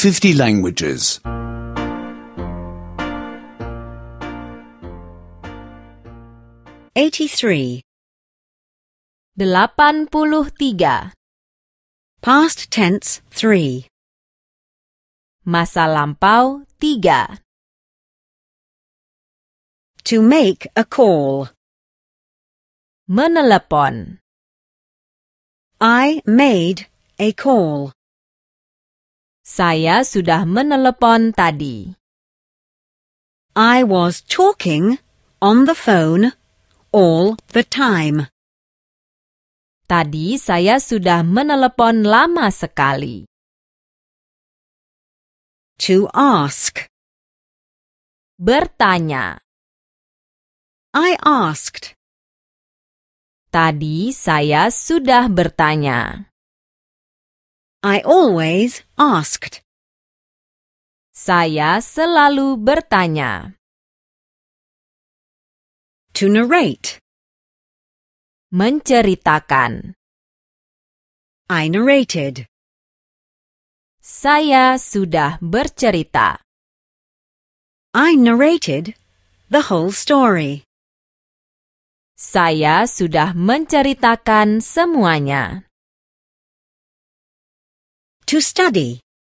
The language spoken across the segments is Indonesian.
50 languages. 83. 83. Past tense 3. Masa lampau 3. To make a call. Menelepon. I made a call. Saya sudah menelepon tadi. I was talking on the phone all the time. Tadi saya sudah menelepon lama sekali. To ask. Bertanya. I asked. Tadi saya sudah bertanya. I always asked. Saya selalu bertanya. To narrate. Menceritakan. I narrated. Saya sudah bercerita. I narrated the whole story. Saya sudah menceritakan semuanya. To study.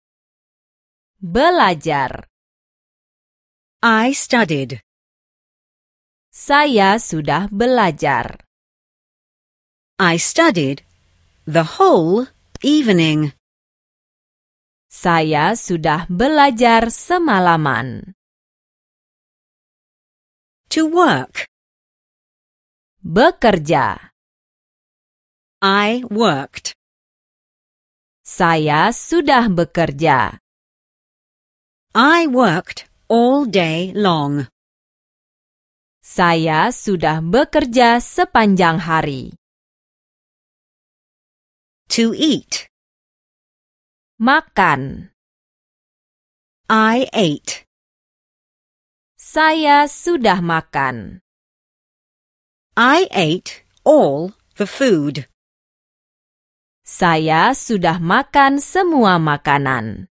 Belajar. I studied. Saya sudah belajar. I studied the whole evening. Saya sudah belajar semalaman. To work. Bekerja. I worked. Saya sudah bekerja. I worked all day long. Saya sudah bekerja sepanjang hari. To eat. Makan. I ate. Saya sudah makan. I ate all the food. Saya sudah makan semua makanan.